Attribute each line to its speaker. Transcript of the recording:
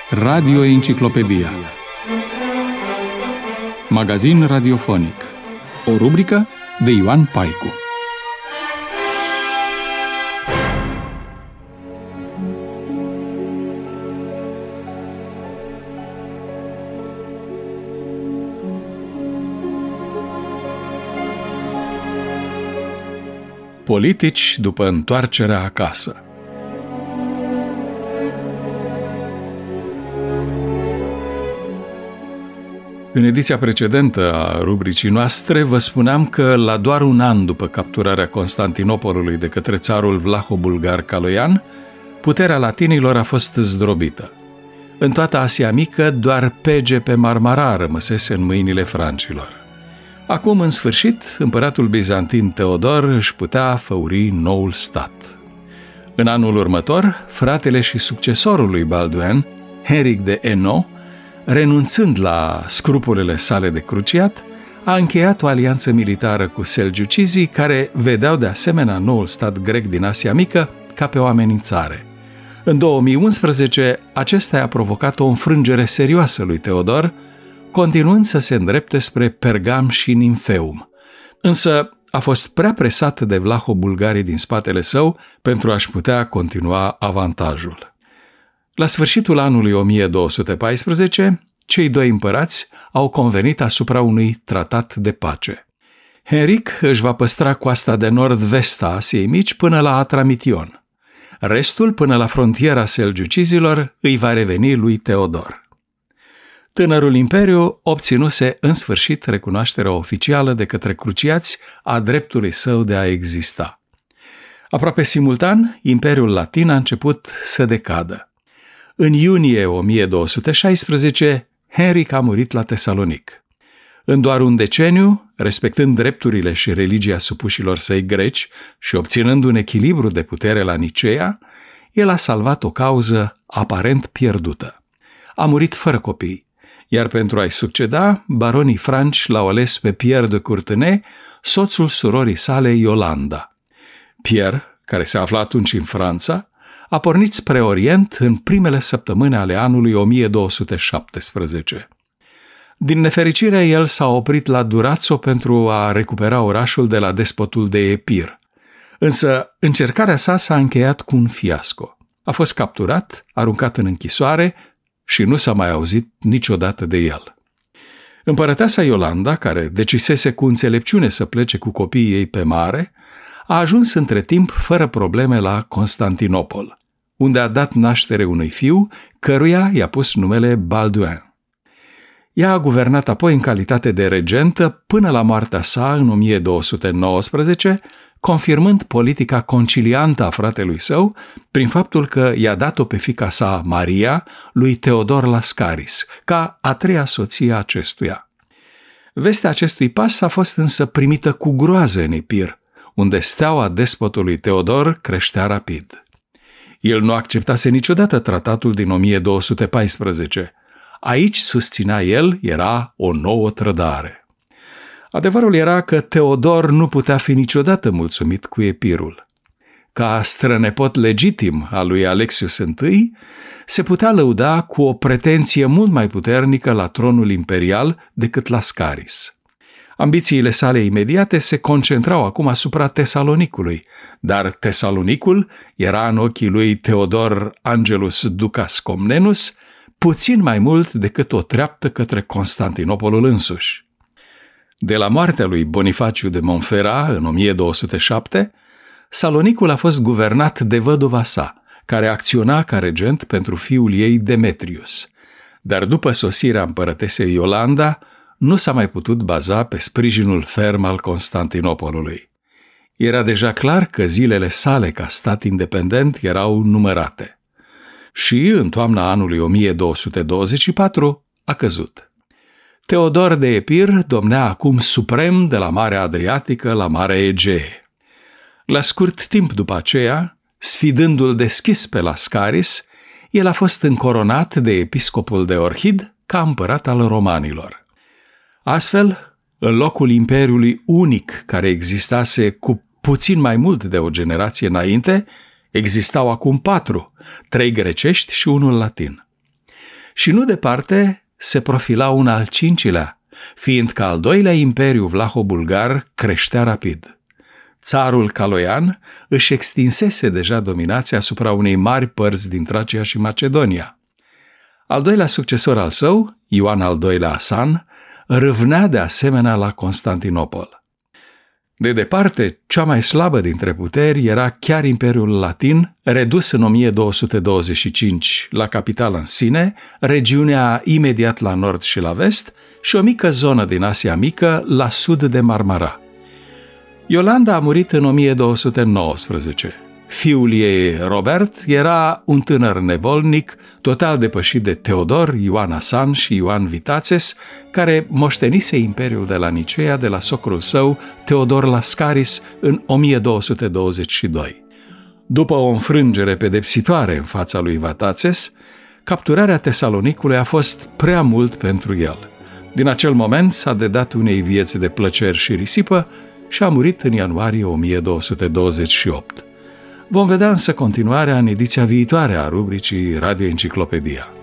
Speaker 1: Radioenciclopedia. Magazin radiofonic. O rubrică de Ioan Paicu. Politici după întoarcerea acasă. În ediția precedentă a rubricii noastre vă spuneam că la doar un an după capturarea Constantinopolului de către țarul vlaho-bulgar Caloian, puterea latinilor a fost zdrobită. În toată Asia Mică, doar Pege pe Marmara rămăsese în mâinile francilor. Acum, în sfârșit, împăratul bizantin Teodor își putea făuri noul stat. În anul următor, fratele și succesorul lui Balduin, Henric de Hainaut, renunțând la scrupulele sale de cruciat, a încheiat o alianță militară cu selgiucizii, care vedeau de asemenea noul stat grec din Asia Mică ca pe o amenințare. În 2011, acesta a provocat o înfrângere serioasă lui Teodor, continuând să se îndrepte spre Pergam și Ninfeum. Însă a fost prea presat de vlaho-bulgarii din spatele său pentru a-și putea continua avantajul. La sfârșitul anului 1214, cei doi împărați au convenit asupra unui tratat de pace. Henric își va păstra coasta de nord-vest a Asiei Mici până la Atramition. Restul, până la frontiera selgiucizilor, îi va reveni lui Teodor. Tânărul imperiu obținuse în sfârșit recunoașterea oficială de către cruciați a dreptului său de a exista. Aproape simultan, Imperiul Latin a început să decadă. În iunie 1216, Henric a murit la Tesalonic. În doar un deceniu, respectând drepturile și religia supușilor săi greci și obținând un echilibru de putere la Nicea, el a salvat o cauză aparent pierdută. A murit fără copii, iar pentru a-i succeda, baronii franci l-au ales pe Pierre de Courtenay, soțul surorii sale Iolanda. Pierre, care se afla atunci în Franța, a pornit spre Orient în primele săptămâni ale anului 1217. Din nefericire, el s-a oprit la Durazzo pentru a recupera orașul de la despotul de Epir. Însă, încercarea sa s-a încheiat cu un fiasco. A fost capturat, aruncat în închisoare și nu s-a mai auzit niciodată de el. Împărăteasa Iolanda, care decisese cu înțelepciune să plece cu copiii ei pe mare, a ajuns între timp fără probleme la Constantinopol, unde a dat naștere unui fiu, căruia i-a pus numele Balduin. Ea a guvernat apoi în calitate de regentă până la moartea sa în 1219, confirmând politica conciliantă a fratelui său prin faptul că i-a dat-o pe fiica sa, Maria, lui Teodor Lascaris, ca a treia soție a acestuia. Vestea acestui pas a fost însă primită cu groază în Epir, unde steaua despotului Teodor creștea rapid. El nu acceptase niciodată tratatul din 1214. Aici, susținea el, era o nouă trădare. Adevărul era că Teodor nu putea fi niciodată mulțumit cu Epirul. Ca strănepot legitim al lui Alexius I, se putea lăuda cu o pretenție mult mai puternică la tronul imperial decât Lascaris. Ambițiile sale imediate se concentrau acum asupra Tesalonicului, dar Tesalonicul era în ochii lui Theodor Angelus Ducas Comnenus puțin mai mult decât o treaptă către Constantinopolul însuși. De la moartea lui Bonifaciu de Montferrat în 1207, Salonicul a fost guvernat de văduva sa, care acționa ca regent pentru fiul ei Demetrius, dar după sosirea împărătesei Iolanda, nu s-a mai putut baza pe sprijinul ferm al Constantinopolului. Era deja clar că zilele sale ca stat independent erau numărate. Și, în toamna anului 1224, a căzut. Teodor de Epir domnea acum suprem de la Marea Adriatică la Marea Egee. La scurt timp după aceea, sfidându-l deschis pe Lascaris, el a fost încoronat de episcopul de Orhid ca împărat al romanilor. Astfel, în locul imperiului unic care existase cu puțin mai mult de o generație înainte, existau acum 4, 3 grecești și 1 latin. Și nu departe se profila un al cincilea, fiindcă al doilea imperiu vlaho-bulgar creștea rapid. Țarul Caloian își extinsese deja dominația asupra unei mari părți din Tracia și Macedonia. Al doilea succesor al său, Ioan al II-lea Asan, râvnea de asemenea la Constantinopol. De departe, cea mai slabă dintre puteri era chiar Imperiul Latin, redus în 1225 la capitală în sine, regiunea imediat la nord și la vest și o mică zonă din Asia Mică la sud de Marmara. Iolanda a murit în 1219. Fiul ei, Robert, era un tânăr nevolnic, total depășit de Teodor, Ioan Asan și Ioan Vitațes, care moștenise imperiul de la Niceea de la socrul său, Teodor Lascaris, în 1222. După o înfrângere pedepsitoare în fața lui Vatațes, capturarea Tesalonicului a fost prea mult pentru el. Din acel moment s-a dedat unei vieți de plăceri și risipă și a murit în ianuarie 1228. Vom vedea însă continuarea în ediția viitoare a rubricii Radio Enciclopedia.